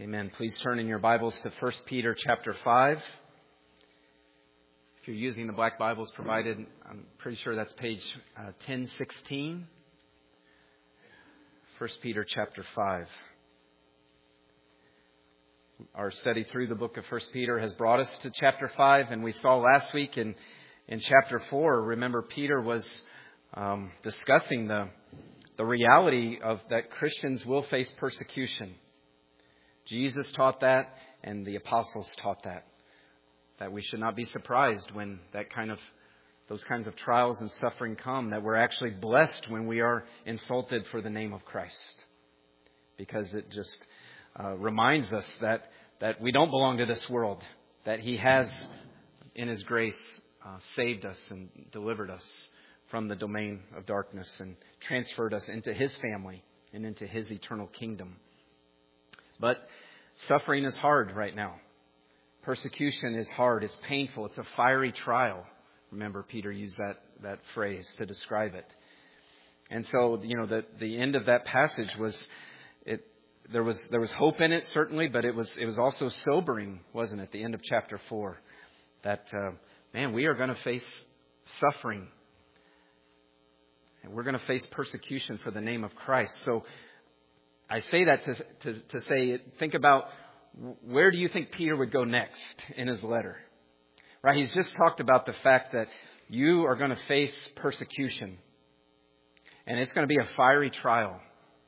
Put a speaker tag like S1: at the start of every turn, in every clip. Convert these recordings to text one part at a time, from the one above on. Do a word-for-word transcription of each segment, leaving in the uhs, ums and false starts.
S1: Amen. Please turn in your Bibles to First Peter chapter five. If you're using the black Bibles provided, I'm pretty sure that's page uh, ten sixteen. First Peter chapter five. Our study through the book of First Peter has brought us to chapter five, and we saw last week in, in chapter four, remember Peter was um, discussing the, the reality of that Christians will face persecution. Jesus taught that, and the apostles taught that. That we should not be surprised when that kind of, those kinds of trials and suffering come. That we're actually blessed when we are insulted for the name of Christ, because it just uh, reminds us that that we don't belong to this world. That He has, in His grace, uh, saved us and delivered us from the domain of darkness and transferred us into His family and into His eternal kingdom. But suffering is hard right now. Persecution is hard. It's painful. It's a fiery trial. Remember, Peter used that, that phrase to describe it. And so, you know, the, the end of that passage was, it, there was, there was hope in it, certainly, but it was, it was also sobering, wasn't it? The end of chapter four, that, uh, man, we are going to face suffering. And we're going to face persecution for the name of Christ. So, I say that to, to, to say, think about where do you think Peter would go next in his letter? Right? He's just talked about the fact that you are going to face persecution. And it's going to be a fiery trial.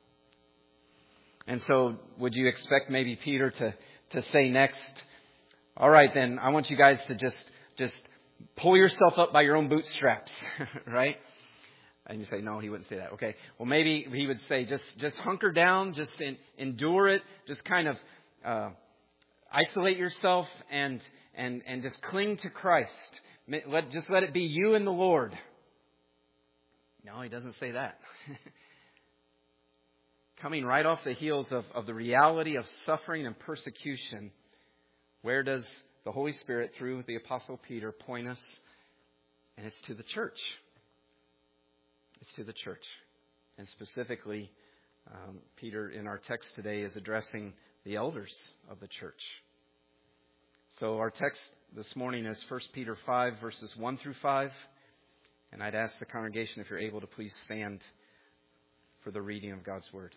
S1: And so would you expect maybe Peter to, to say next, all right, then I want you guys to just, just pull yourself up by your own bootstraps, right? And you say, no, he wouldn't say that. Okay. Well, maybe he would say, just, just hunker down, just in, endure it, just kind of uh, isolate yourself and, and, and just cling to Christ. Let, just let it be you and the Lord. No, he doesn't say that. Coming right off the heels of, of the reality of suffering and persecution, where does the Holy Spirit, through the Apostle Peter, point us? And it's to the church. It's to the church. And specifically, um, Peter in our text today is addressing the elders of the church. So our text this morning is First Peter five, verses one through five. And I'd ask the congregation, if you're able, to please stand for the reading of God's Word.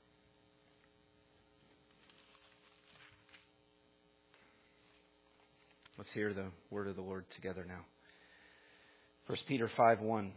S1: Let's hear the word of the Lord together now. First Peter five one.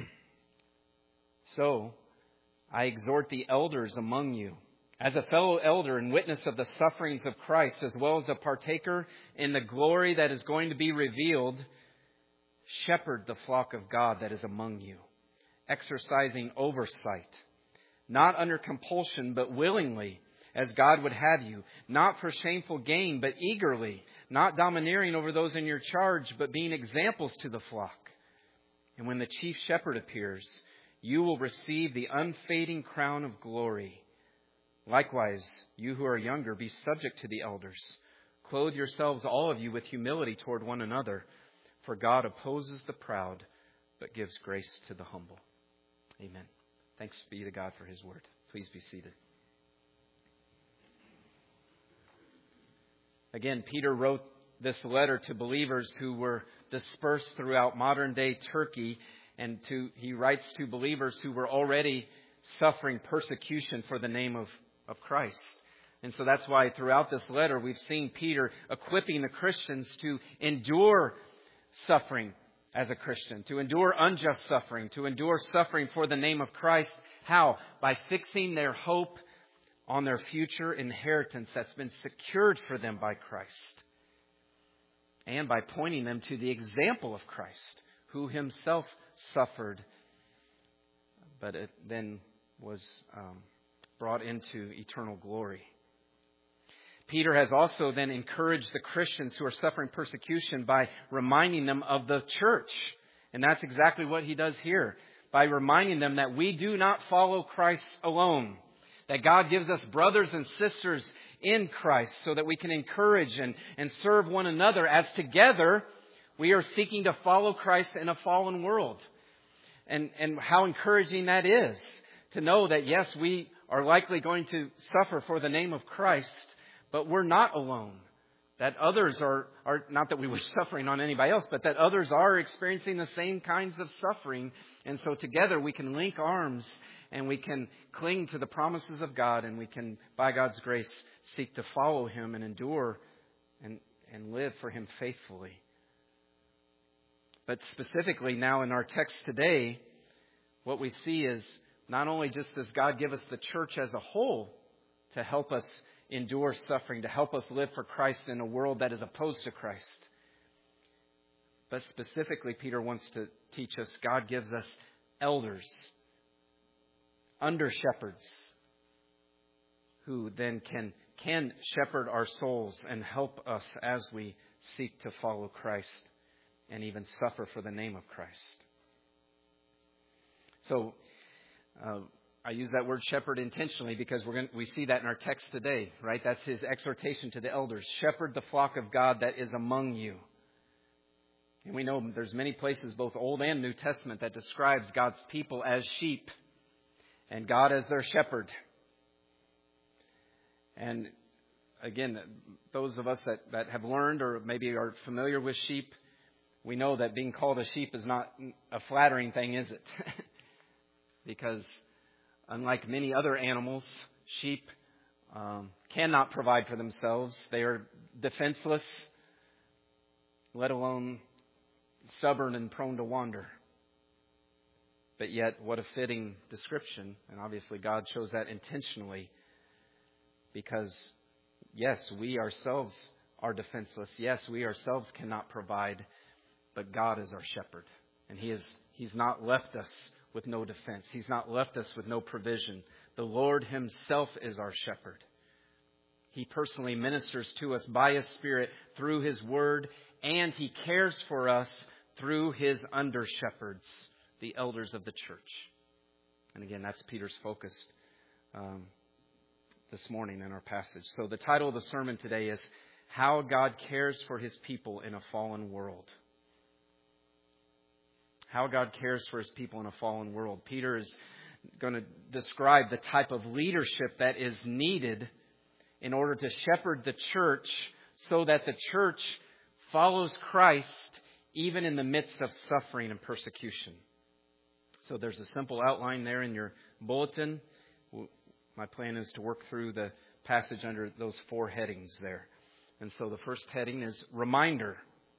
S1: So, I exhort the elders among you, as a fellow elder and witness of the sufferings of Christ, as well as a partaker in the glory that is going to be revealed, shepherd the flock of God that is among you, exercising oversight, not under compulsion, but willingly, as God would have you, not for shameful gain, but eagerly, not domineering over those in your charge, but being examples to the flock. And when the chief shepherd appears, you will receive the unfading crown of glory. Likewise, you who are younger, be subject to the elders. Clothe yourselves, all of you, with humility toward one another. For God opposes the proud, but gives grace to the humble. Amen. Thanks be to God for His word. Please be seated. Again, Peter wrote this letter to believers who were dispersed throughout modern day Turkey. And to, he writes to believers who were already suffering persecution for the name of, of Christ. And so that's why throughout this letter we've seen Peter equipping the Christians to endure suffering as a Christian, to endure unjust suffering, to endure suffering for the name of Christ. How? By fixing their hope on their future inheritance that's been secured for them by Christ. And by pointing them to the example of Christ, who Himself suffered, but it then was um, brought into eternal glory. Peter has also then encouraged the Christians who are suffering persecution by reminding them of the church. And that's exactly what he does here, by reminding them that we do not follow Christ alone, that God gives us brothers and sisters in Christ so that we can encourage and, and serve one another as together we are seeking to follow Christ in a fallen world. And, and how encouraging that is to know that, yes, we are likely going to suffer for the name of Christ, but we're not alone. That others are, are, not that we wish suffering on anybody else, but that others are experiencing the same kinds of suffering. And so together we can link arms and we can cling to the promises of God, and we can, by God's grace, seek to follow Him and endure and, and live for Him faithfully. But specifically now in our text today, what we see is not only just does God give us the church as a whole to help us endure suffering, to help us live for Christ in a world that is opposed to Christ, but specifically Peter wants to teach us God gives us elders, under shepherds, who then can can shepherd our souls and help us as we seek to follow Christ and even suffer for the name of Christ. So uh, I use that word shepherd intentionally because we're going we see that in our text today, right? That's his exhortation to the elders. Shepherd the flock of God that is among you. And we know there's many places, both Old and New Testament, that describes God's people as sheep and God as their shepherd. And again, those of us that, that have learned or maybe are familiar with sheep, we know that being called a sheep is not a flattering thing, is it? Because unlike many other animals, sheep um, cannot provide for themselves. They are defenseless, let alone stubborn and prone to wander. But yet, what a fitting description. And obviously God chose that intentionally because, yes, we ourselves are defenseless. Yes, we ourselves cannot provide, but God is our shepherd. And He is He's not left us with no defense. He's not left us with no provision. The Lord Himself is our shepherd. He personally ministers to us by His Spirit through His Word, and He cares for us through His under-shepherds, the elders of the church. And again, that's Peter's focus um, this morning in our passage. So the title of the sermon today is How God Cares for His People in a Fallen World. How God cares for His people in a fallen world. Peter is going to describe the type of leadership that is needed in order to shepherd the church so that the church follows Christ even in the midst of suffering and persecution. So there's a simple outline there in your bulletin. My plan is to work through the passage under those four headings there. And so the first heading is reminder.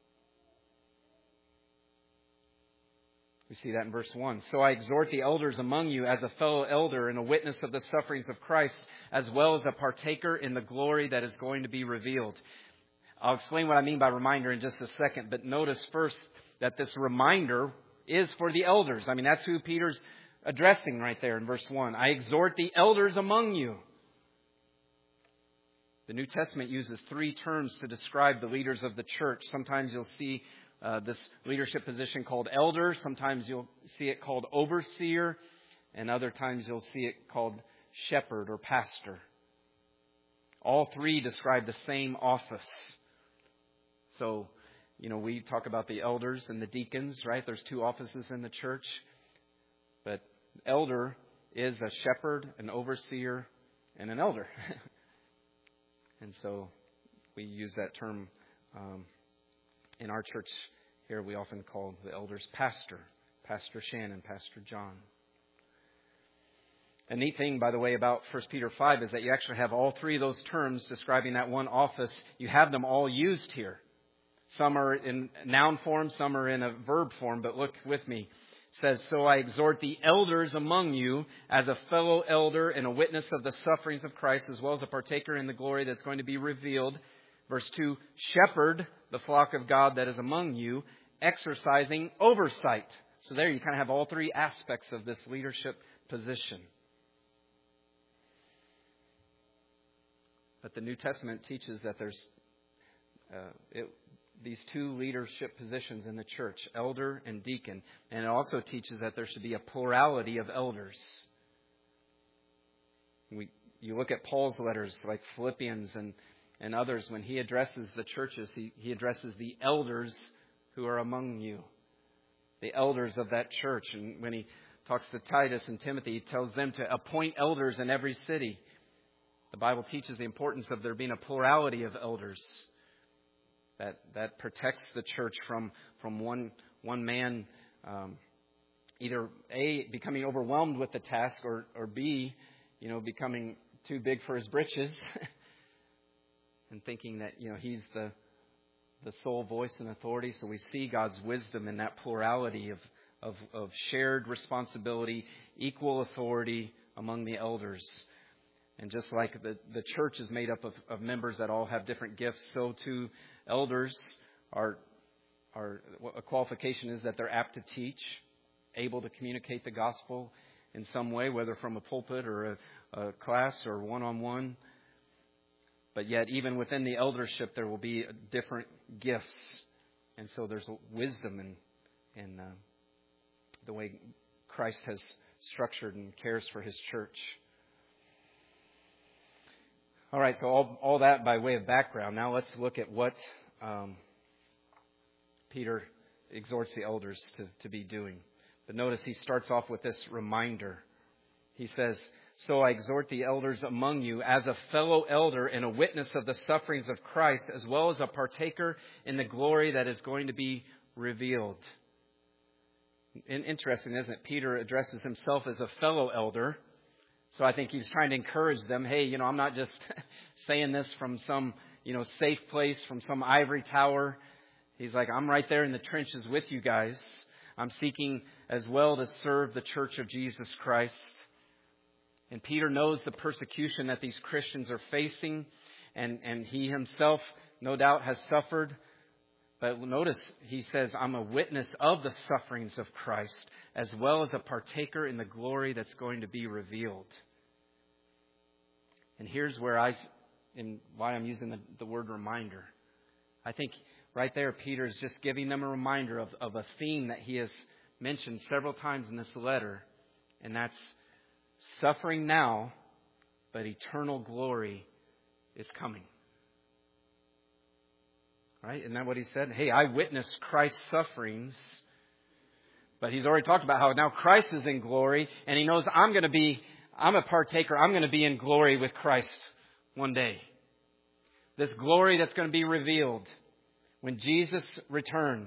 S1: We see that in verse one. So I exhort the elders among you as a fellow elder and a witness of the sufferings of Christ, as well as a partaker in the glory that is going to be revealed. I'll explain what I mean by reminder in just a second, but notice first that this reminder is for the elders. I mean, that's who Peter's addressing right there in verse one. I exhort the elders among you. The New Testament uses three terms to describe the leaders of the church. Sometimes you'll see Uh, this leadership position called elder. Sometimes you'll see it called overseer. And other times you'll see it called shepherd or pastor. All three describe the same office. So, you know, we talk about the elders and the deacons, right? There's two offices in the church. But elder is a shepherd, an overseer, and an elder. And so we use that term um, in our church here. We often call the elders pastor. Pastor Shannon, Pastor John. A neat thing, by the way, about First Peter five is that you actually have all three of those terms describing that one office. You have them all used here. Some are in noun form, some are in a verb form, but look with me. It says, so I exhort the elders among you as a fellow elder and a witness of the sufferings of Christ, as well as a partaker in the glory that's going to be revealed. Verse two, shepherd the flock of God that is among you, exercising oversight. So there you kind of have all three aspects of this leadership position. But the New Testament teaches that there's uh, it, these two leadership positions in the church, elder and deacon. And it also teaches that there should be a plurality of elders. We, you look at Paul's letters like Philippians and, and others. When he addresses the churches, he, he addresses the elders who are among you. The elders of that church. And when he talks to Titus and Timothy, he tells them to appoint elders in every city. The Bible teaches the importance of there being a plurality of elders that that protects the church from from one one man um, either A, becoming overwhelmed with the task, or or B, you know, becoming too big for his britches and thinking that, you know, he's the the sole voice and authority. So we see God's wisdom in that plurality of of, of shared responsibility, equal authority among the elders. And just like the, the church is made up of, of members that all have different gifts, so too elders are, are a qualification is that they're apt to teach, able to communicate the gospel in some way, whether from a pulpit or a, a class or one-on-one. But yet, even within the eldership, there will be different gifts. And so there's wisdom in, in uh, the way Christ has structured and cares for His church. All right, so all, all that by way of background. Now let's look at what um, Peter exhorts the elders to, to be doing. But notice he starts off with this reminder. He says, "So I exhort the elders among you as a fellow elder and a witness of the sufferings of Christ, as well as a partaker in the glory that is going to be revealed." And interesting, isn't it? Peter addresses himself as a fellow elder. So I think he's trying to encourage them. Hey, you know, I'm not just saying this from some, you know, safe place, from some ivory tower. He's like, I'm right there in the trenches with you guys. I'm seeking as well to serve the church of Jesus Christ. And Peter knows the persecution that these Christians are facing. And, and he himself, no doubt, has suffered. But notice he says, I'm a witness of the sufferings of Christ, as well as a partaker in the glory that's going to be revealed. And here's where I, and why I'm using the, the word reminder. I think right there, Peter is just giving them a reminder of, of a theme that he has mentioned several times in this letter. And that's suffering now, but eternal glory is coming. Right? Isn't that what he said? Hey, I witnessed Christ's sufferings. But he's already talked about how now Christ is in glory. And he knows I'm going to be, I'm a partaker. I'm going to be in glory with Christ one day. This glory that's going to be revealed when Jesus returns.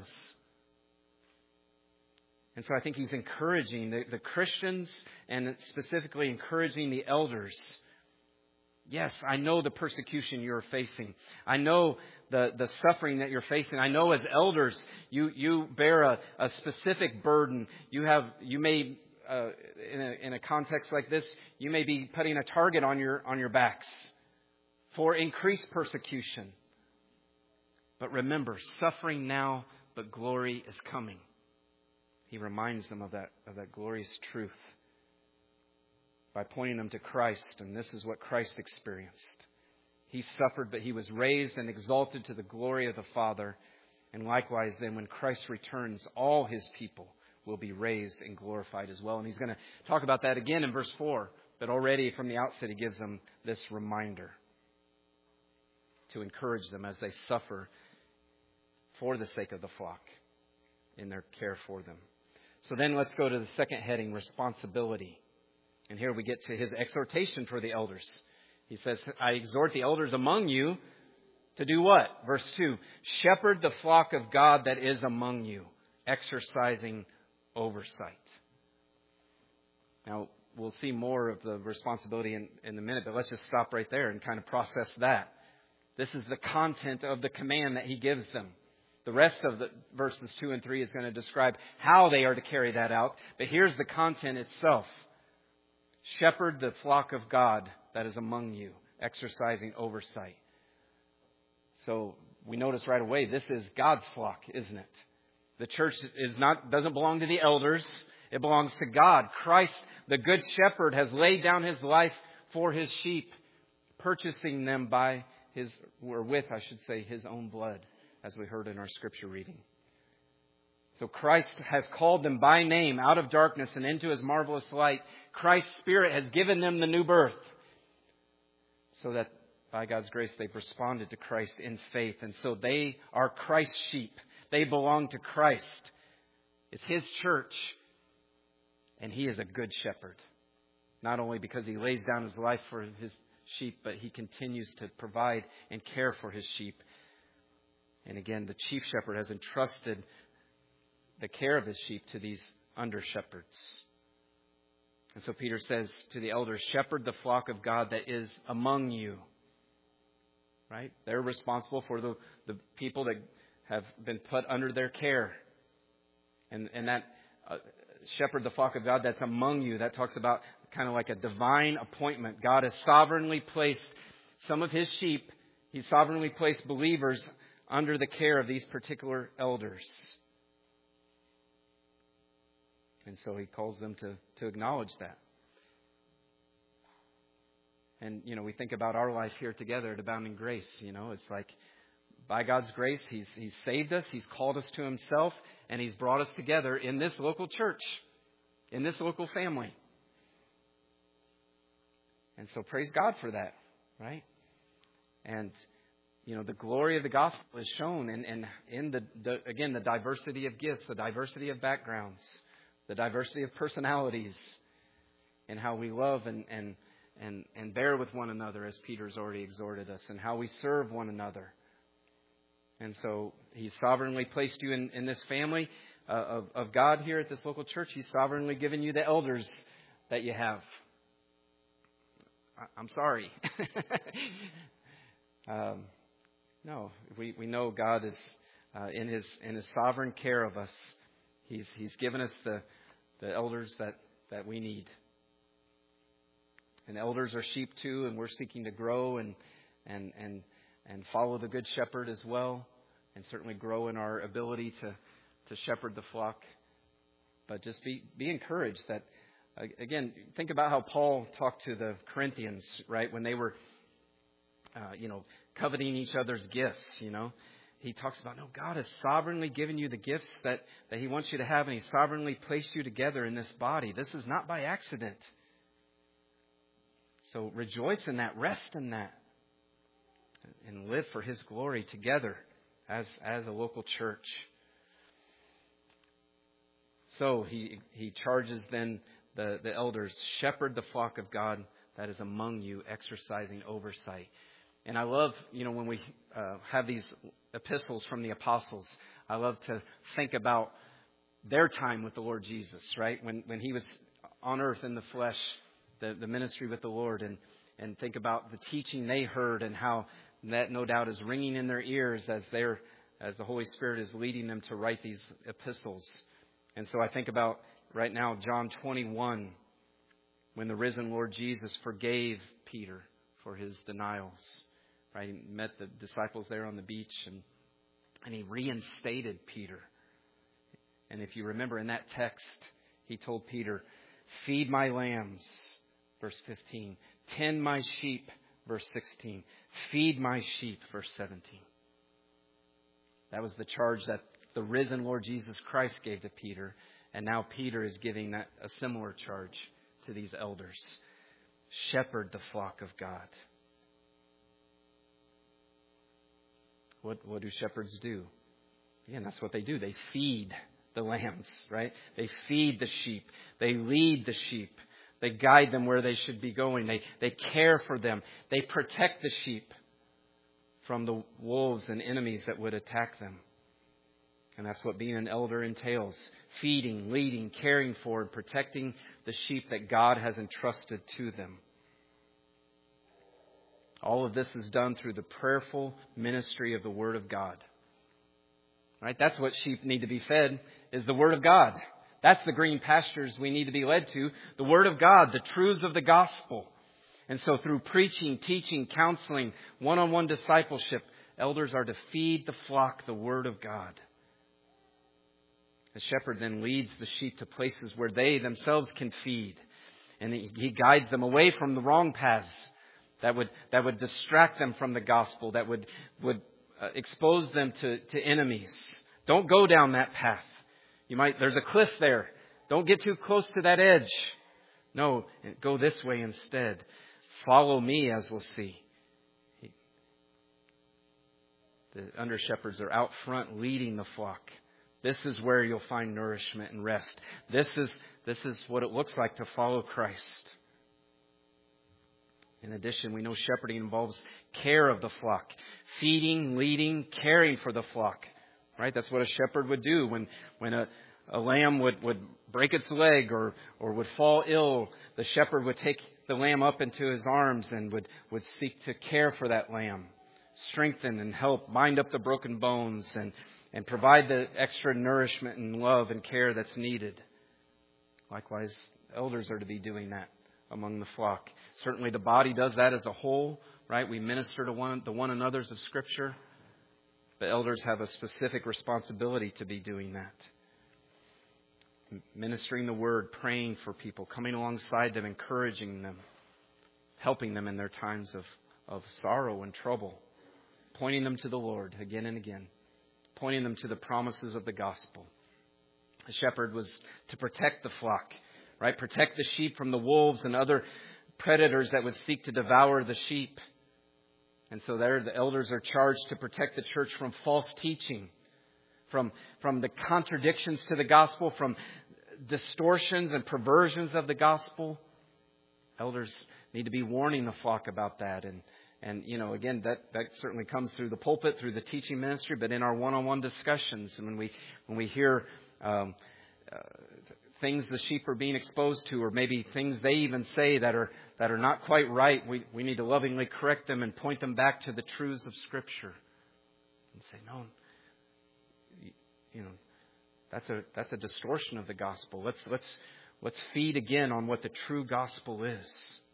S1: And so I think he's encouraging the, the Christians, and specifically encouraging the elders. Yes, I know the persecution you're facing. I know the, the suffering that you're facing. I know as elders, you, you bear a, a specific burden. You have, you may, uh, in a, in a context like this, you may be putting a target on your, on your backs for increased persecution. But remember, suffering now, but glory is coming. He reminds them of that, of that glorious truth by pointing them to Christ. And this is what Christ experienced. He suffered, but he was raised and exalted to the glory of the Father. And likewise, then, when Christ returns, all his people will be raised and glorified as well. And he's going to talk about that again in verse four. But already from the outset, he gives them this reminder to encourage them as they suffer for the sake of the flock in their care for them. So then let's go to the second heading, responsibility. And here we get to his exhortation for the elders. He says, I exhort the elders among you to do what? Verse two, shepherd the flock of God that is among you, exercising oversight. Now, we'll see more of the responsibility in, in a minute, but let's just stop right there and kind of process that. This is the content of the command that he gives them. The rest of the verses two and three is going to describe how they are to carry that out. But here's the content itself. Shepherd the flock of God that is among you, exercising oversight. So we notice right away, this is God's flock, isn't it? The church is not doesn't belong to the elders. It belongs to God. Christ, the good shepherd, has laid down his life for his sheep, purchasing them by his, or with, I should say, his own blood, as we heard in our scripture reading. So Christ has called them by name out of darkness and into his marvelous light. Christ's Spirit has given them the new birth, so that by God's grace they've responded to Christ in faith. And so they are Christ's sheep. They belong to Christ. It's his church. And he is a good shepherd. Not only because he lays down his life for his sheep, but he continues to provide and care for his sheep. And again, the chief shepherd has entrusted the care of his sheep to these under shepherds. And so Peter says to the elders, shepherd the flock of God that is among you. Right? They're responsible for the, the people that have been put under their care. And, and that uh, shepherd the flock of God that's among you, that talks about kind of like a divine appointment. God has sovereignly placed some of his sheep, he's sovereignly placed believers under the care of these particular elders. And so he calls them to, to acknowledge that. And, you know, we think about our life here together at Abounding Grace. You know, it's like by God's grace, He's He's saved us, He's called us to Himself, and He's brought us together in this local church, in this local family. And so praise God for that, right? And, you know, the glory of the gospel is shown in, in, in the, the, again, the diversity of gifts, the diversity of backgrounds, the diversity of personalities, and how we love and, and, and, and bear with one another, as Peter's already exhorted us, and how we serve one another. And so He's sovereignly placed you in, in this family uh, of, of God here at this local church. He's sovereignly given you the elders that you have. I, I'm sorry. um, no, we, we know God is uh, in His in His sovereign care of us. He's He's given us the the elders that, that we need. And elders are sheep too, and we're seeking to grow and and and and follow the Good Shepherd as well, and certainly grow in our ability to, to shepherd the flock. But just be be encouraged that, again, think about how Paul talked to the Corinthians, right, when they were, uh, you know, coveting each other's gifts, you know. He talks about, no, God has sovereignly given you the gifts that, that He wants you to have, and He sovereignly placed you together in this body. This is not by accident. So rejoice in that, rest in that, and live for His glory together as, as a local church. So he he charges then the, the elders, shepherd the flock of God that is among you, exercising oversight. And I love, you know, when we uh, have these epistles from the apostles, I love to think about their time with the Lord Jesus, right? When when He was on earth in the flesh, the, the ministry with the Lord, and, and think about the teaching they heard and how that no doubt is ringing in their ears as they're as the Holy Spirit is leading them to write these epistles. And so I think about right now John twenty-one, when the risen Lord Jesus forgave Peter for his denials. Right? He met the disciples there on the beach, and and He reinstated Peter. And if you remember in that text, He told Peter, feed my lambs, verse fifteen. Tend my sheep, verse sixteen. Feed my sheep, verse seventeen. That was the charge that the risen Lord Jesus Christ gave to Peter. And now Peter is giving that a similar charge to these elders. Shepherd the flock of God. What, what do shepherds do? Again, that's what they do. They feed the lambs, right? They feed the sheep. They lead the sheep. They guide them where they should be going. They, they care for them. They protect the sheep from the wolves and enemies that would attack them. And that's what being an elder entails. Feeding, leading, caring for, and protecting the sheep that God has entrusted to them. All of this is done through the prayerful ministry of the Word of God. Right? That's what sheep need to be fed, is the Word of God. That's the green pastures we need to be led to. The Word of God, the truths of the gospel. And so through preaching, teaching, counseling, one-on-one discipleship, elders are to feed the flock the Word of God. The shepherd then leads the sheep to places where they themselves can feed. And he guides them away from the wrong paths that would that would distract them from the gospel, that would, would uh, expose them to, to enemies. Don't go down that path. You might there's a cliff there. Don't get too close to that edge. No, go this way instead. Follow me, as we'll see. The under shepherds are out front leading the flock. This is where you'll find nourishment and rest. This is this is what it looks like to follow Christ. In addition, we know shepherding involves care of the flock, feeding, leading, caring for the flock. Right? That's what a shepherd would do when when a, a lamb would, would break its leg or, or would fall ill. The shepherd would take the lamb up into his arms and would, would seek to care for that lamb, strengthen and help bind up the broken bones and, and provide the extra nourishment and love and care that's needed. Likewise, elders are to be doing that among the flock. Certainly the body does that as a whole, right? We minister to one, the one another's of Scripture. But elders have a specific responsibility to be doing that. Ministering the Word, praying for people, coming alongside them, encouraging them, helping them in their times of, of sorrow and trouble, pointing them to the Lord again and again, pointing them to the promises of the gospel. The shepherd was to protect the flock, right? Protect the sheep from the wolves and other predators that would seek to devour the sheep. And so there, the elders are charged to protect the church from false teaching, from, from the contradictions to the gospel, from distortions and perversions of the gospel. Elders need to be warning the flock about that. And, and you know, again, that, that certainly comes through the pulpit, through the teaching ministry, but in our one-on-one discussions. And when we, when we hear um, uh, things the sheep are being exposed to, or maybe things they even say that are that are not quite right, we, we need to lovingly correct them and point them back to the truths of Scripture. And say, no, you know, that's a that's a distortion of the gospel. Let's let's let's feed again on what the true gospel is.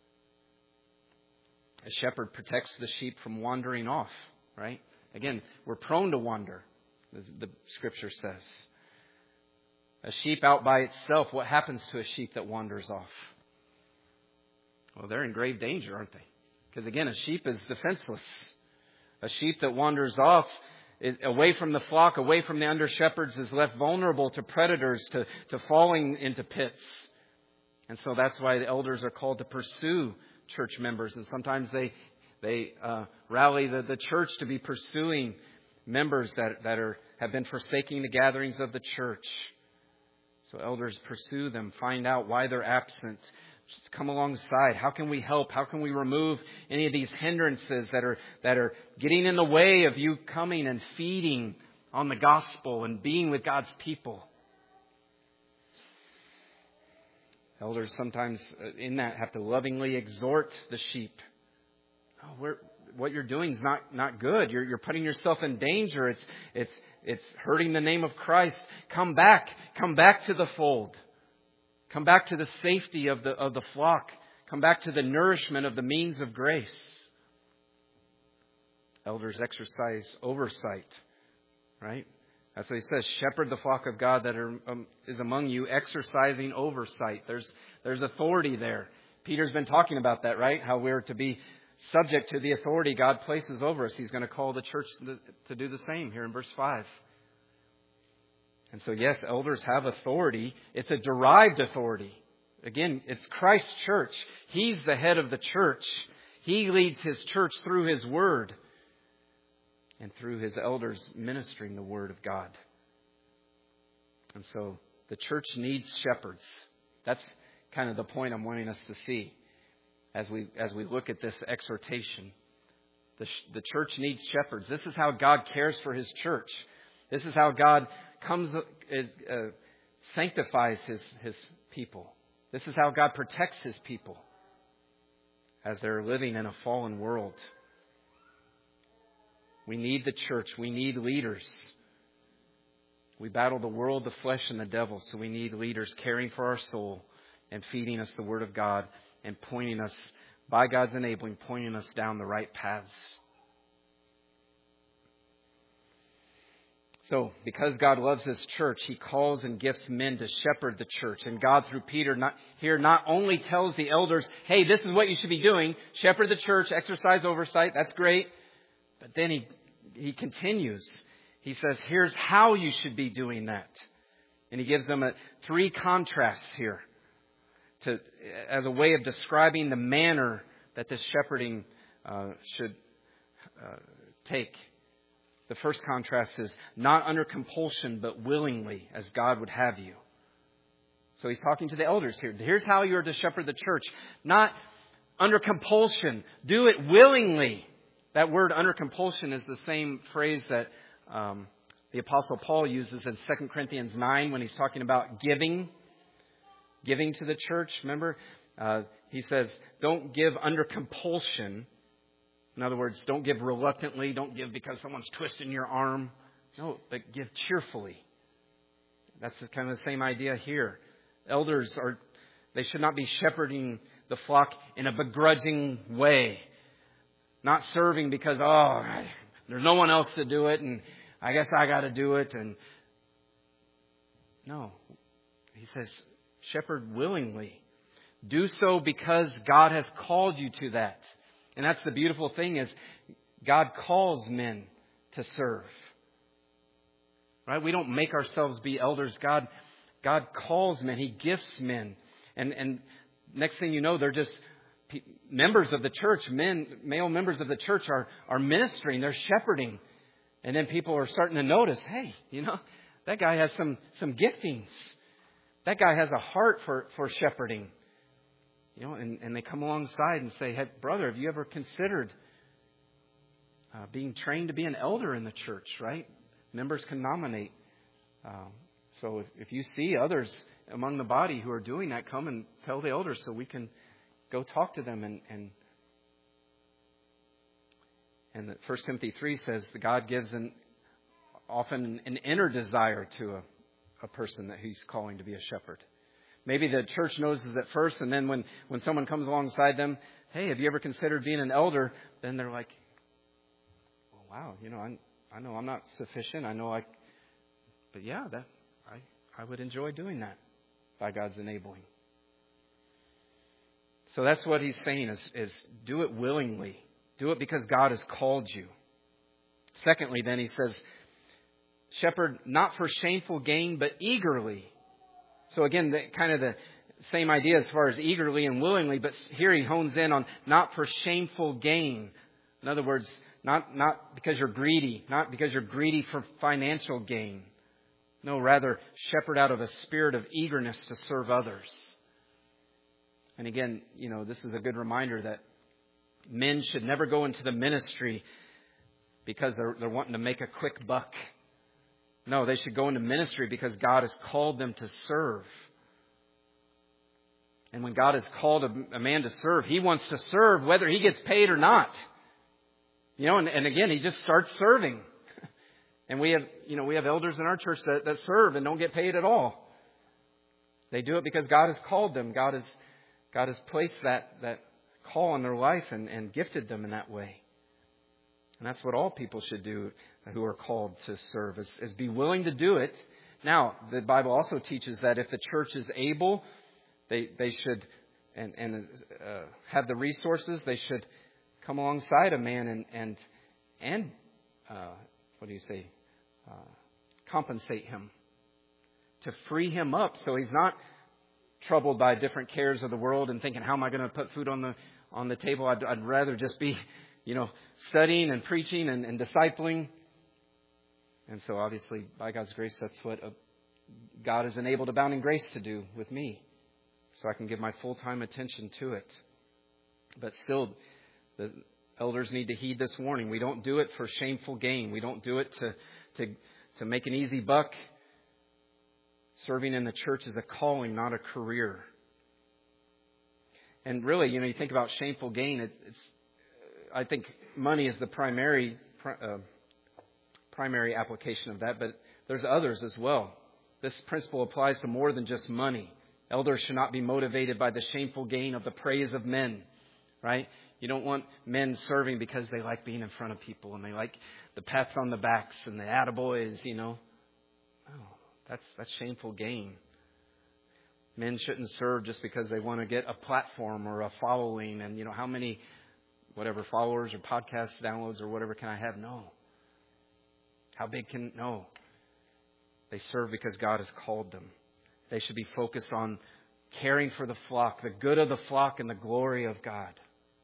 S1: A shepherd protects the sheep from wandering off, right? Again, we're prone to wander, the, the Scripture says. A sheep out by itself, what happens to a sheep that wanders off? Well, they're in grave danger, aren't they? Because again, a sheep is defenseless. A sheep that wanders off is away from the flock, away from the under shepherds, is left vulnerable to predators, to, to falling into pits. And so that's why the elders are called to pursue church members. And sometimes they they uh, rally the, the church to be pursuing members that, that are have been forsaking the gatherings of the church. So elders pursue them, find out why they're absent. Just come alongside. How can we help? How can we remove any of these hindrances that are that are getting in the way of you coming and feeding on the gospel and being with God's people? Elders sometimes in that have to lovingly exhort the sheep. Oh, we're, what you're doing is not, not good. You're, you're putting yourself in danger. It's it's it's hurting the name of Christ. Come back. Come back to the fold. Come back to the safety of the of the flock. Come back to the nourishment of the means of grace. Elders exercise oversight, right? That's what he says. Shepherd the flock of God that are, um, is among you, exercising oversight. There's there's authority there. Peter's been talking about that, right? How we're to be subject to the authority God places over us. He's going to call the church to do the same here in verse five. And so, yes, elders have authority. It's a derived authority. Again, it's Christ's church. He's the head of the church. He leads His church through His Word and through His elders ministering the Word of God. And so the church needs shepherds. That's kind of the point I'm wanting us to see as we as we look at this exhortation. The, the church needs shepherds. This is how God cares for His church. This is how God comes, uh, uh, sanctifies his, his people. This is how God protects His people as they're living in a fallen world. We need the church. We need leaders. We battle the world, the flesh, and the devil. So we need leaders caring for our soul and feeding us the Word of God and pointing us, by God's enabling, pointing us down the right paths. So, because God loves His church, He calls and gifts men to shepherd the church. And God, through Peter, not, here not only tells the elders, hey, this is what you should be doing. Shepherd the church, exercise oversight. That's great. But then He, he continues. He says, here's how you should be doing that. And He gives them a, three contrasts here to as a way of describing the manner that this shepherding uh, should uh, take. The first contrast is not under compulsion, but willingly, as God would have you. So He's talking to the elders here. Here's how you are to shepherd the church. Not under compulsion. Do it willingly. That word under compulsion is the same phrase that um, the Apostle Paul uses in Second Corinthians nine when he's talking about giving. Giving to the church. Remember, uh, he says, don't give under compulsion. In other words, don't give reluctantly. Don't give because someone's twisting your arm. No, but give cheerfully. That's kind of the same idea here. Elders are, they should not be shepherding the flock in a begrudging way. Not serving because, oh, there's no one else to do it and I guess I got to do it. And no, he says, shepherd willingly. Do so because God has called you to that. And that's the beautiful thing is God calls men to serve. Right? We don't make ourselves be elders. God, God calls men. He gifts men. And, and next thing you know, they're just members of the church. Men, male members of the church are, are ministering. They're shepherding. And then people are starting to notice, hey, you know, that guy has some, some giftings. That guy has a heart for, for shepherding. You know, and, and they come alongside and say, hey, brother, have you ever considered uh, being trained to be an elder in the church, right? Members can nominate. Um, so if, if you see others among the body who are doing that, come and tell the elders so we can go talk to them. And and, and that First Timothy three says that God gives an often an inner desire to a, a person that He's calling to be a shepherd. Maybe the church knows this at first, and then when, when someone comes alongside them, hey, have you ever considered being an elder? Then they're like, well, wow, you know, I I know I'm not sufficient. I know I, but yeah, that I I would enjoy doing that by God's enabling. So that's what he's saying is, is do it willingly. Do it because God has called you. Secondly, then he says, shepherd not for shameful gain, but eagerly. So again, the, kind of the same idea as far as eagerly and willingly, but here he hones in on not for shameful gain. In other words, not, not because you're greedy, not because you're greedy for financial gain. No, rather shepherd out of a spirit of eagerness to serve others. And again, you know, this is a good reminder that men should never go into the ministry because they're, they're wanting to make a quick buck. No, they should go into ministry because God has called them to serve. And when God has called a, a man to serve, he wants to serve whether he gets paid or not. You know, and, and again, he just starts serving. And we have, you know, we have elders in our church that, that serve and don't get paid at all. They do it because God has called them. God has, God has placed that, that call on their life and, and gifted them in that way. And that's what all people should do who are called to serve, is, is be willing to do it. Now, the Bible also teaches that if the church is able, they they should and, and uh, have the resources, they should come alongside a man and and and uh, what do you say? Uh, compensate him, to free him up so he's not troubled by different cares of the world and thinking, how am I going to put food on the on the table? I'd, I'd rather just be, you know, studying and preaching and, and discipling. And so obviously, by God's grace, that's what uh, God has enabled Abounding Grace to do with me. So I can give my full-time attention to it. But still, the elders need to heed this warning. We don't do it for shameful gain. We don't do it to, to, to make an easy buck. Serving in the church is a calling, not a career. And really, you know, you think about shameful gain, it, it's, I think money is the primary uh, primary application of that, but there's others as well. This principle applies to more than just money. Elders should not be motivated by the shameful gain of the praise of men, right? You don't want men serving because they like being in front of people and they like the pats on the backs and the attaboys, you know. No, that's that's shameful gain. Men shouldn't serve just because they want to get a platform or a following and, you know, how many whatever followers or podcast downloads or whatever can I have? No. How big can... No. They serve because God has called them. They should be focused on caring for the flock, the good of the flock and the glory of God.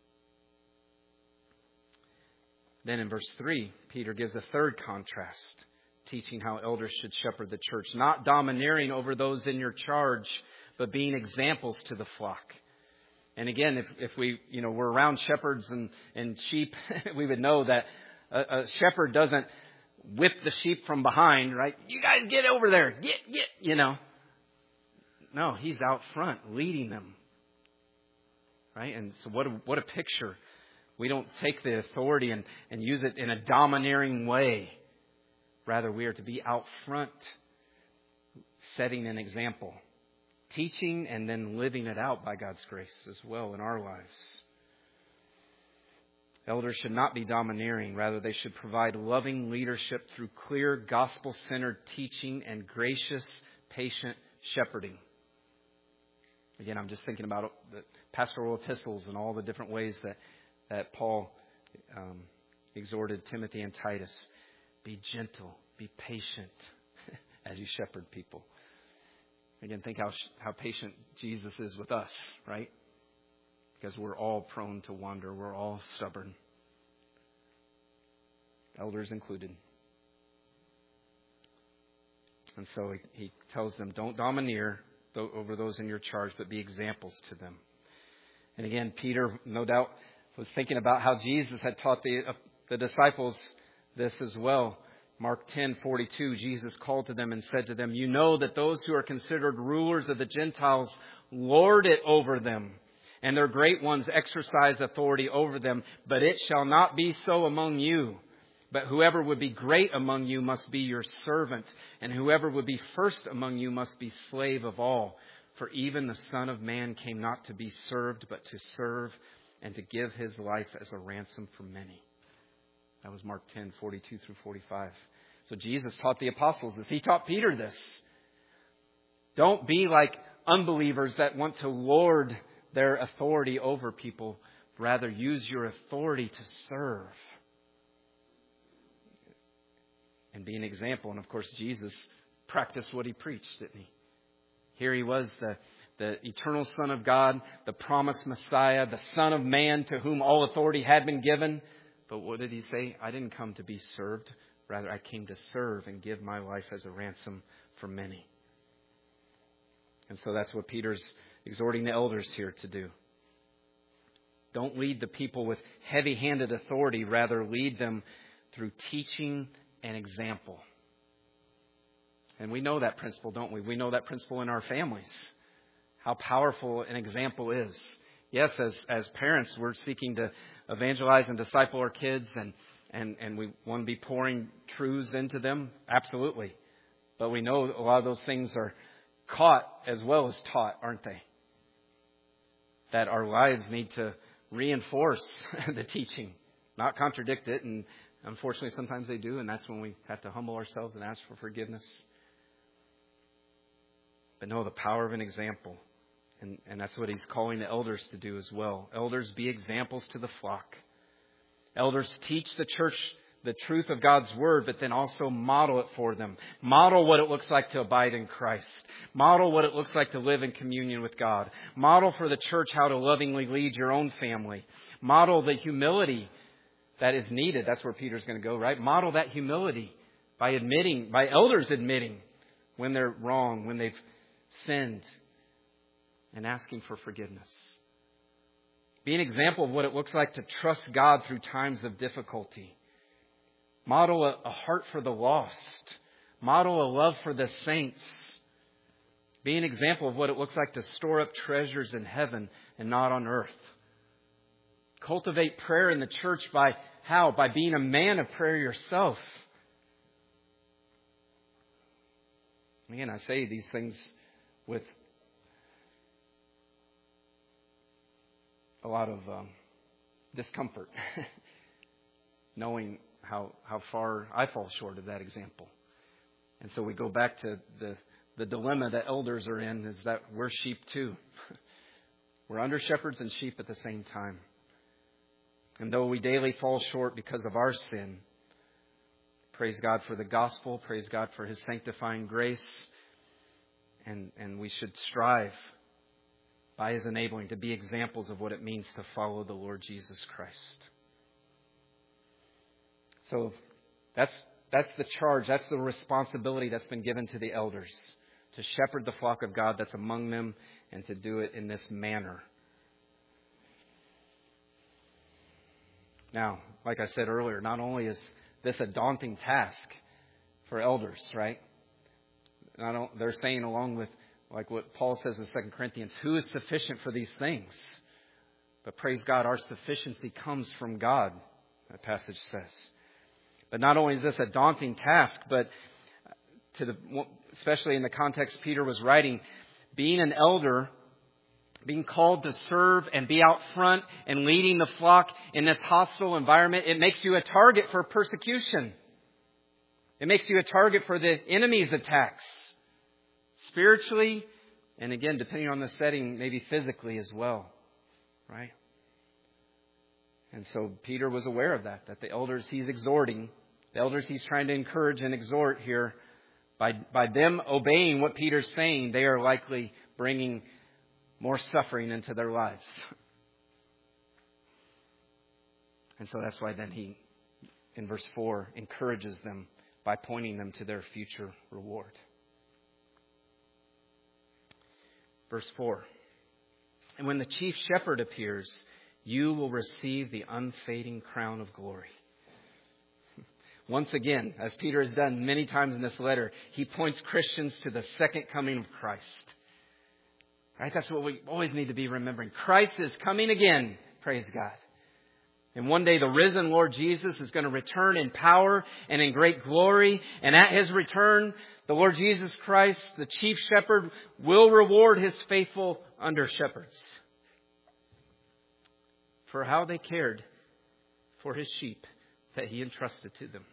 S1: Then in verse three, Peter gives a third contrast, teaching how elders should shepherd the church. Not domineering over those in your charge, but being examples to the flock. And again, if, if we, you know, we're around shepherds and, and sheep, we would know that a, a shepherd doesn't whip the sheep from behind, right? You guys get over there. Get, get, you know. No, he's out front leading them. Right? And so what a, what a picture. We don't take the authority and, and use it in a domineering way. Rather, we are to be out front, setting an example, teaching and then living it out by God's grace as well in our lives. Elders should not be domineering. Rather, they should provide loving leadership through clear, gospel-centered teaching and gracious, patient shepherding. Again, I'm just thinking about the pastoral epistles and all the different ways that, that Paul um, exhorted Timothy and Titus. Be gentle, be patient as you shepherd people. Again, think how how patient Jesus is with us, right? Because we're all prone to wander. We're all stubborn. Elders included. And so he, he tells them, don't domineer over those in your charge, but be examples to them. And again, Peter, no doubt, was thinking about how Jesus had taught the, uh, the disciples this as well. Mark ten forty-two, Jesus called to them and said to them, you know that those who are considered rulers of the Gentiles lord it over them, and their great ones exercise authority over them. But it shall not be so among you. But whoever would be great among you must be your servant, and whoever would be first among you must be slave of all. For even the Son of Man came not to be served, but to serve and to give his life as a ransom for many. That was Mark ten forty-two through forty-five. So Jesus taught the apostles this. He taught Peter this. Don't be like unbelievers that want to lord their authority over people. Rather, use your authority to serve. And be an example. And of course, Jesus practiced what he preached, didn't he? Here he was, the, the eternal Son of God, the promised Messiah, the Son of Man to whom all authority had been given. But what did he say? I didn't come to be served. Rather, I came to serve and give my life as a ransom for many. And so that's what Peter's exhorting the elders here to do. Don't lead the people with heavy-handed authority. Rather, lead them through teaching and example. And we know that principle, don't we? We know that principle in our families. How powerful an example is. Yes, as as parents, we're seeking to evangelize and disciple our kids, and, and, and we want to be pouring truths into them. Absolutely. But we know a lot of those things are caught as well as taught, aren't they? That our lives need to reinforce the teaching, not contradict it. And unfortunately, sometimes they do, and that's when we have to humble ourselves and ask for forgiveness. But know the power of an example. And, and that's what he's calling the elders to do as well. Elders, be examples to the flock. Elders, teach the church the truth of God's word, but then also model it for them. Model what it looks like to abide in Christ. Model what it looks like to live in communion with God. Model for the church how to lovingly lead your own family. Model the humility that is needed. That's where Peter's going to go, right? Model that humility by admitting, by elders admitting when they're wrong, when they've sinned, and asking for forgiveness. Be an example of what it looks like to trust God through times of difficulty. Model a, a heart for the lost. Model a love for the saints. Be an example of what it looks like to store up treasures in heaven and not on earth. Cultivate prayer in the church by how? By being a man of prayer yourself. Again, I say these things with a lot of um, discomfort, knowing how how far I fall short of that example. And so we go back to the, the dilemma that elders are in, is that we're sheep too. We're under shepherds and sheep at the same time. And though we daily fall short because of our sin, praise God for the gospel, praise God for his sanctifying grace, and, and we should strive by his enabling to be examples of what it means to follow the Lord Jesus Christ. So that's that's the charge, that's the responsibility that's been given to the elders, to shepherd the flock of God that's among them and to do it in this manner. Now, like I said earlier, not only is this a daunting task for elders, right? Not only, they're saying along with, like what Paul says in Second Corinthians, who is sufficient for these things? But praise God, our sufficiency comes from God, that passage says. But not only is this a daunting task, but to the, especially in the context Peter was writing, being an elder, being called to serve and be out front and leading the flock in this hostile environment, it makes you a target for persecution. It makes you a target for the enemy's attacks. Spiritually, and again, depending on the setting, maybe physically as well. Right? And so Peter was aware of that, that the elders he's exhorting, the elders he's trying to encourage and exhort here, by, by them obeying what Peter's saying, they are likely bringing more suffering into their lives. And so that's why then he, in verse four, encourages them by pointing them to their future reward. Verse four. And when the chief shepherd appears, you will receive the unfading crown of glory. Once again, as Peter has done many times in this letter, he points Christians to the second coming of Christ. Right? That's what we always need to be remembering. Christ is coming again. Praise God. And one day the risen Lord Jesus is going to return in power and in great glory. And at His return, the Lord Jesus Christ, the chief shepherd, will reward His faithful under shepherds for how they cared for His sheep that He entrusted to them.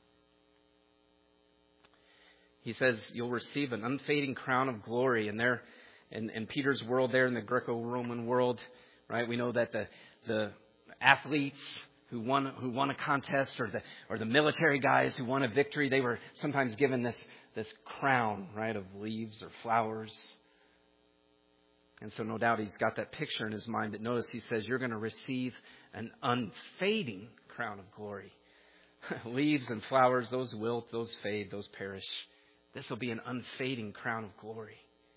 S1: He says you'll receive an unfading crown of glory. And there, in, in Peter's world there, in the Greco-Roman world, right, we know that the the athletes who won who won a contest, or the or the military guys who won a victory, they were sometimes given this this crown, right, of leaves or flowers. And so no doubt he's got that picture in his mind. But notice he says you're going to receive an unfading crown of glory. Leaves and flowers, those wilt, those fade, those perish. This will be an unfading crown of glory.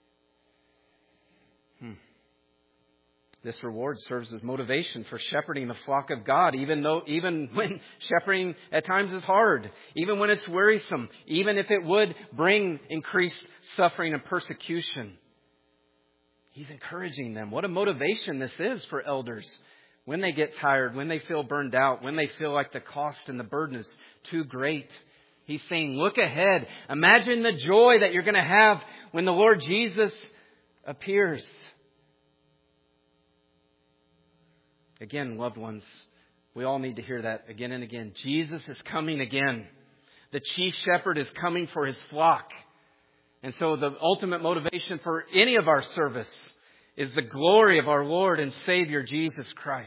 S1: Hmm. This reward serves as motivation for shepherding the flock of God, even though, even when shepherding at times is hard, even when it's wearisome, even if it would bring increased suffering and persecution. He's encouraging them. What a motivation this is for elders when they get tired, when they feel burned out, when they feel like the cost and the burden is too great. He's saying, look ahead. Imagine the joy that you're going to have when the Lord Jesus appears. Again, loved ones, we all need to hear that again and again. Jesus is coming again. The chief shepherd is coming for His flock. And so the ultimate motivation for any of our service is the glory of our Lord and Savior, Jesus Christ.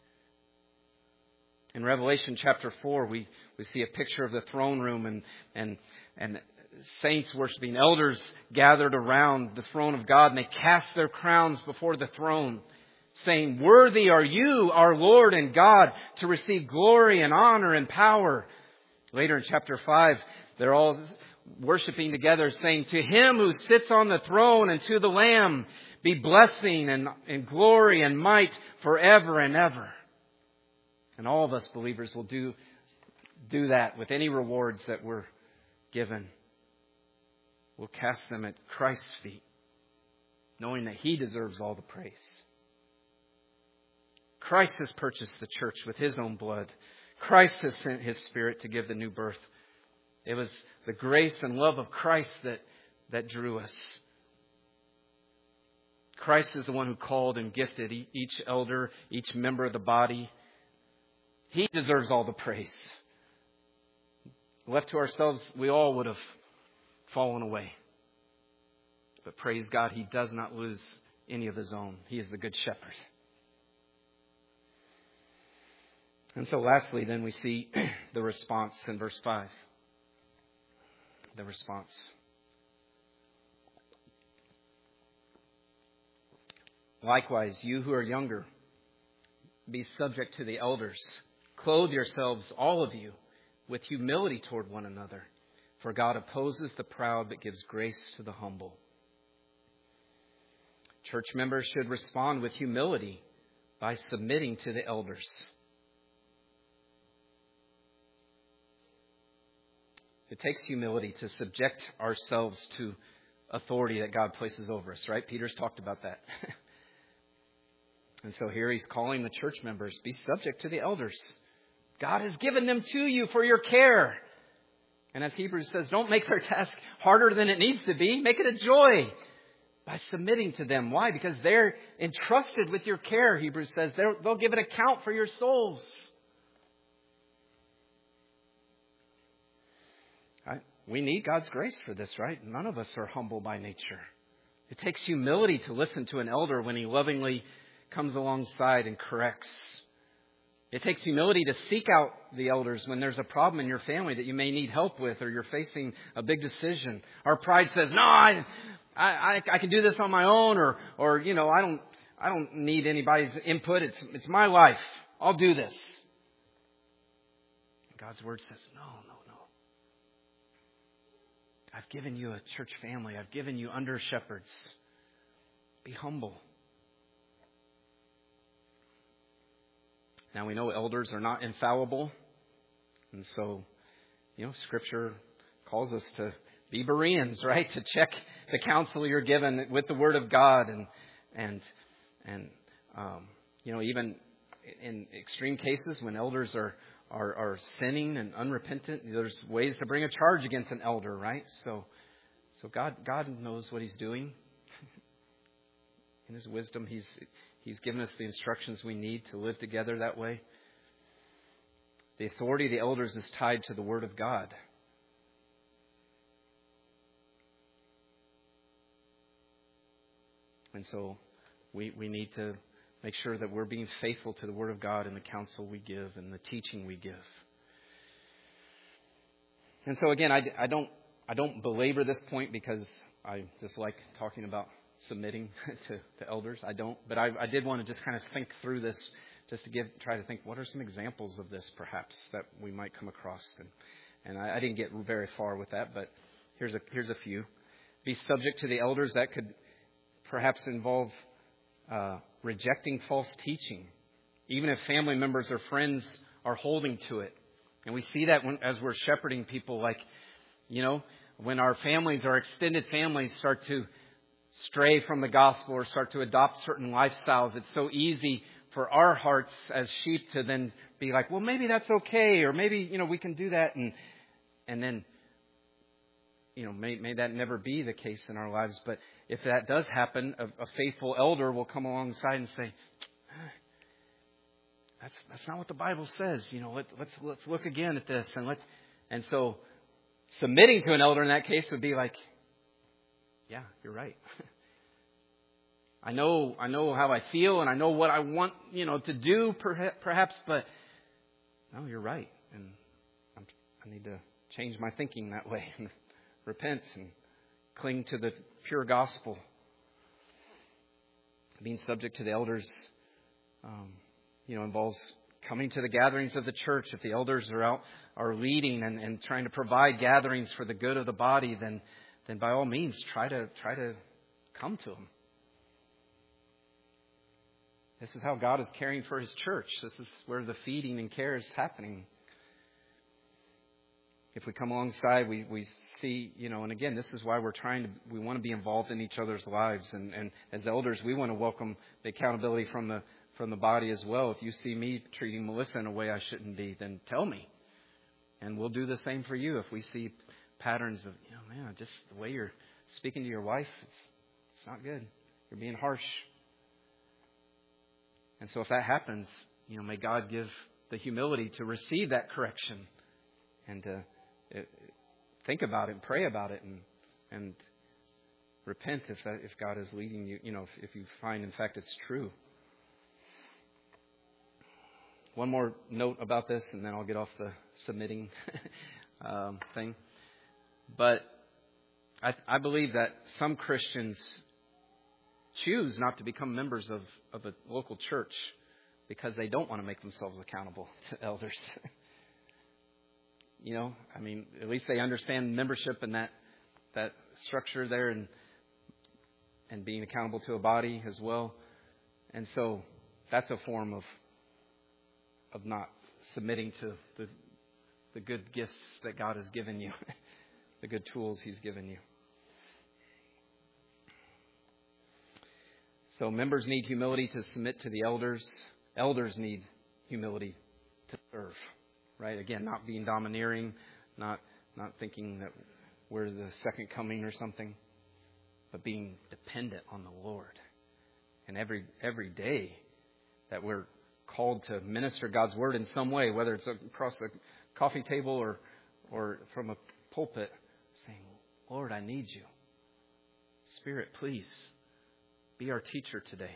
S1: In Revelation chapter four, we, we see a picture of the throne room and, and, and saints worshiping, elders gathered around the throne of God, and they cast their crowns before the throne, saying, worthy are you, our Lord and God, to receive glory and honor and power. Later in chapter five, they're all worshiping together, saying, to Him who sits on the throne and to the Lamb be blessing and, and glory and might forever and ever. And all of us believers will do, do that with any rewards that we're given. We'll cast them at Christ's feet, knowing that He deserves all the praise. Christ has purchased the church with His own blood. Christ has sent His Spirit to give the new birth. It was the grace and love of Christ that, that drew us. Christ is the one who called and gifted each elder, each member of the body. He deserves all the praise. Left to ourselves, we all would have fallen away. But praise God, He does not lose any of His own. He is the good shepherd. And so lastly, then we see the response in verse five. The response. Likewise, you who are younger, be subject to the elders. Clothe yourselves, all of you, with humility toward one another. For God opposes the proud, but gives grace to the humble. Church members should respond with humility by submitting to the elders. It takes humility to subject ourselves to authority that God places over us, right? Peter's talked about that. And so here he's calling the church members, be subject to the elders. God has given them to you for your care. And as Hebrews says, don't make their task harder than it needs to be. Make it a joy by submitting to them. Why? Because they're entrusted with your care, Hebrews says. They'll, they'll give an account for your souls. Right? We need God's grace for this, right? None of us are humble by nature. It takes humility to listen to an elder when he lovingly comes alongside and corrects. It takes humility to seek out the elders when there's a problem in your family that you may need help with, or you're facing a big decision. Our pride says, no, I, I, I can do this on my own, or, or, you know, I don't, I don't need anybody's input. It's, it's my life. I'll do this. God's word says, no, no, no. I've given you a church family. I've given you under shepherds. Be humble. Now we know elders are not infallible. And so, you know, Scripture calls us to be Bereans, right? To check the counsel you're given with the Word of God. And, and, and um, you know, even in extreme cases when elders are, are, are sinning and unrepentant, there's ways to bring a charge against an elder, right? So, so God, God knows what He's doing. In His wisdom, He's He's given us the instructions we need to live together that way. The authority of the elders is tied to the Word of God. And so we, we need to make sure that we're being faithful to the Word of God and the counsel we give and the teaching we give. And so again, I, I don't I don't belabor this point because I just like talking about submitting to, to elders. I don't, but I, I did want to just kind of think through this, just to give, try to think, what are some examples of this perhaps that we might come across? And, and I, I didn't get very far with that, but here's a, here's a few. Be subject to the elders. That could perhaps involve uh, rejecting false teaching, even if family members or friends are holding to it. And we see that when, as we're shepherding people, like, you know, when our families, our extended families start to stray from the gospel or start to adopt certain lifestyles, it's so easy for our hearts as sheep to then be like, well, maybe that's okay, or maybe, you know, we can do that. And and then, you know, may, may that never be the case in our lives. But if that does happen, a, a faithful elder will come alongside and say, that's that's not what the Bible says. You know, let, let's let's look again at this. And let's and so submitting to an elder in that case would be like, yeah, you're right. I know, I know how I feel, and I know what I want, you know, to do, perhaps. But no, you're right, and I'm, I need to change my thinking that way and repent and cling to the pure gospel. Being subject to the elders, um, you know, involves coming to the gatherings of the church. If the elders are out, are leading and, and trying to provide gatherings for the good of the body, then. then by all means, try to try to come to Him. This is how God is caring for His church. This is where the feeding and care is happening. If we come alongside, we, we see, you know, and again, this is why we're trying to, we want to be involved in each other's lives. And, and as elders, we want to welcome the accountability from the from the body as well. If you see me treating Melissa in a way I shouldn't be, then tell me. And we'll do the same for you. If we see patterns of, you know, man, just the way you're speaking to your wife, it's, it's not good. You're being harsh. And so if that happens, you know, may God give the humility to receive that correction and to uh, think about it and pray about it and and repent if that, if God is leading you, you know, if, if you find, in fact, it's true. One more note about this, and then I'll get off the submitting um, thing. But I, I believe that some Christians choose not to become members of, of a local church because they don't want to make themselves accountable to elders. You know, I mean, at least they understand membership and that that structure there, and and being accountable to a body as well. And so that's a form of of not submitting to the the good gifts that God has given you, the good tools He's given you. So members need humility to submit to the elders. Elders need humility to serve. Right? Again, not being domineering, not not thinking that we're the second coming or something, but being dependent on the Lord. And every every day that we're called to minister God's word in some way, whether it's across a coffee table or or from a pulpit, saying, Lord, I need you. Spirit, please be our teacher today.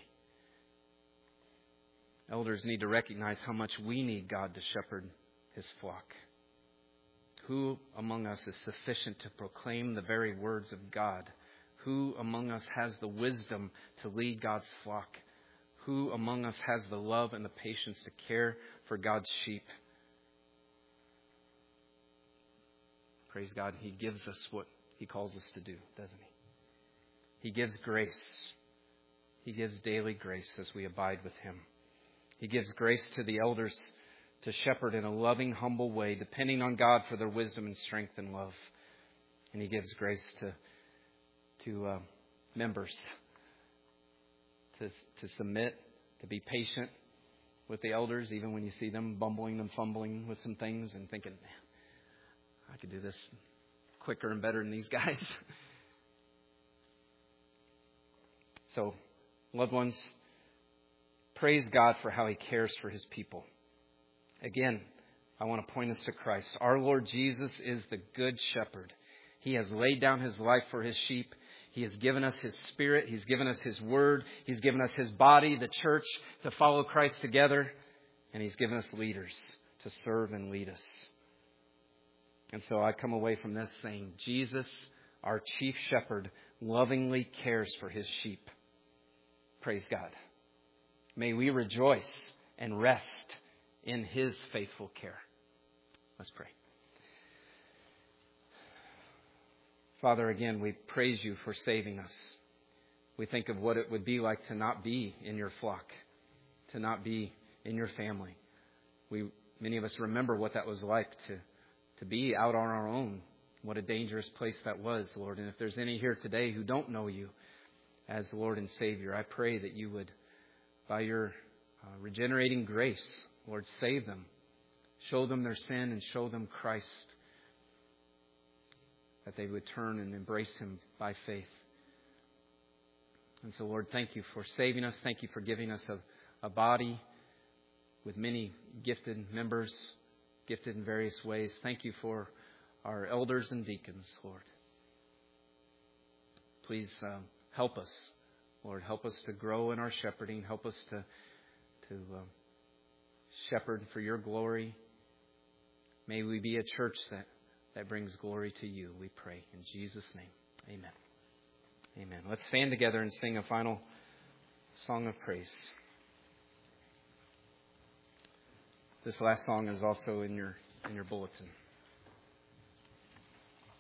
S1: Elders need to recognize how much we need God to shepherd His flock. Who among us is sufficient to proclaim the very words of God? Who among us has the wisdom to lead God's flock? Who among us has the love and the patience to care for God's sheep? Praise God, He gives us what He calls us to do, doesn't He? He gives grace. He gives daily grace as we abide with Him. He gives grace to the elders to shepherd in a loving, humble way, depending on God for their wisdom and strength and love. And He gives grace to to uh, members to to submit, to be patient with the elders, even when you see them bumbling and fumbling with some things and thinking, man, I could do this quicker and better than these guys. So, loved ones, praise God for how He cares for His people. Again, I want to point us to Christ. Our Lord Jesus is the good shepherd. He has laid down His life for His sheep. He has given us His Spirit. He's given us His Word. He's given us His body, the church, to follow Christ together. And He's given us leaders to serve and lead us. And so I come away from this saying, Jesus, our chief shepherd, lovingly cares for His sheep. Praise God. May we rejoice and rest in His faithful care. Let's pray. Father, again, we praise You for saving us. We think of what it would be like to not be in Your flock, to not be in Your family. We, many of us remember what that was like to, to be out on our own. What a dangerous place that was, Lord. And if there's any here today who don't know You as Lord and Savior, I pray that You would, by Your uh, regenerating grace, Lord, save them. Show them their sin and show them Christ. That they would turn and embrace Him by faith. And so, Lord, thank You for saving us. Thank You for giving us a, a body with many gifted members, gifted in various ways. Thank You for our elders and deacons, Lord. Please uh, help us, Lord. Help us to grow in our shepherding. Help us to, to uh, shepherd for Your glory. May we be a church that That brings glory to You, we pray. In Jesus' name, amen. Amen. Let's stand together and sing a final song of praise. This last song is also in your in your bulletin.